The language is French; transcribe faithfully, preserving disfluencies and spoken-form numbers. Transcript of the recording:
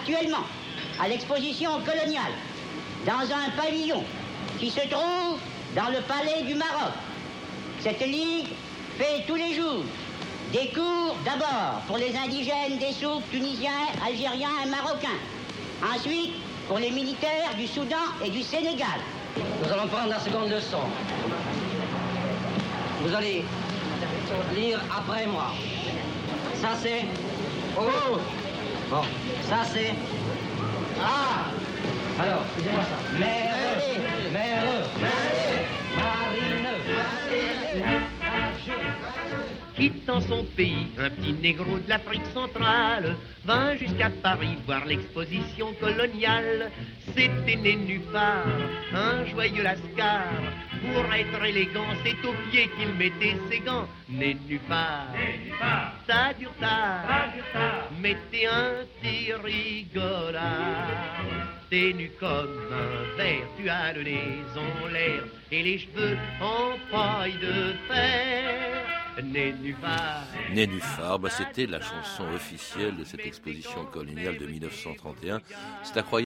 actuellement à l'exposition coloniale dans un pavillon qui se trouve dans le palais du Maroc. Cette ligue fait tous les jours des cours d'abord pour les indigènes des souks tunisiens, algériens et marocains. Ensuite, pour les militaires du Soudan et du Sénégal. Nous allons prendre la seconde leçon. Vous allez lire après moi. Ça c'est... Oh. Bon, ça c'est... Ah. Alors, excusez-moi ça. Mère, mère, marine, Quittant son pays, un petit négro de l'Afrique centrale vint jusqu'à Paris voir l'exposition coloniale. C'était Nénuphar, un joyeux lascar. Pour être élégant, c'est aux pieds qu'il mettait ses gants. Nénuphar, Nénuphar, ça dure tard, mettez un petit rigolard. T'es nu comme un ver, tu as le nez en l'air et les cheveux en paille de fer. Nénuphar. Nénuphar, bah c'était la chanson officielle de cette exposition coloniale de mille neuf cent trente et un. C'est incroyable.